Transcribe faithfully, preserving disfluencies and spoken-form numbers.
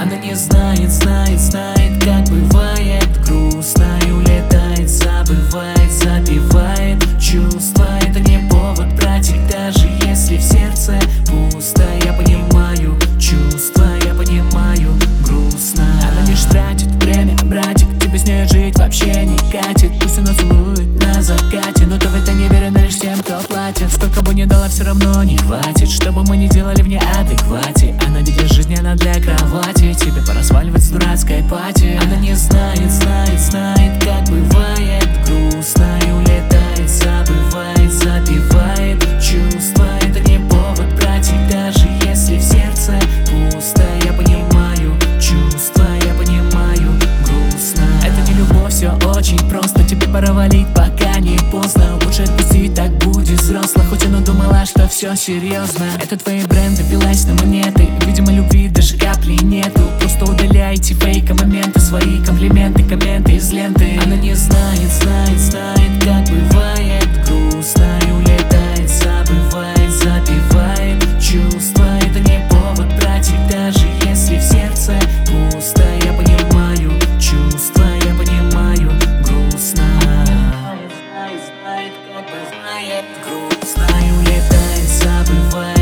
Она не знает, знает, знает, как бывает грустно и улетает, забывает, запивает чувства. Это не повод, братик, даже если в сердце пусто. Я понимаю чувства, я понимаю грустно. Она лишь тратит время, братик, тебе с ней жить вообще не катит. Пусть она целует на закате, но ты в это не верен лишь тем, кто платит. Сколько бы ни дала, все равно не хватит, что бы мы ни делали в неадеквате. Она ведь жизнь, она для кровати, тебе пора сваливать с дурацкой пати. Она не знает, знает, знает, как бывает грустно и улетает, забывает, запивает чувства. Это не повод, братик, даже если в сердце пусто. Я понимаю чувства, я понимаю грустно. Это не любовь, все очень просто, тебе пора валить, пока не поздно. Лучше отпусти, так будет взросло, хоть она думала, что все серьезно. Это твои бренды, пилась на монеты, видимо любви даже капли нету. Просто удаляйте фейка моменты, свои комплименты, комменты из ленты. Она не знает, знает, знает, как бывает грустно и улетает, забывает, запивает чувства. Это не повод, братик, даже если в сердце пусто. Я понимаю чувства, я понимаю грустно. Знает, знает, как бывает грустно и улетает, забывает.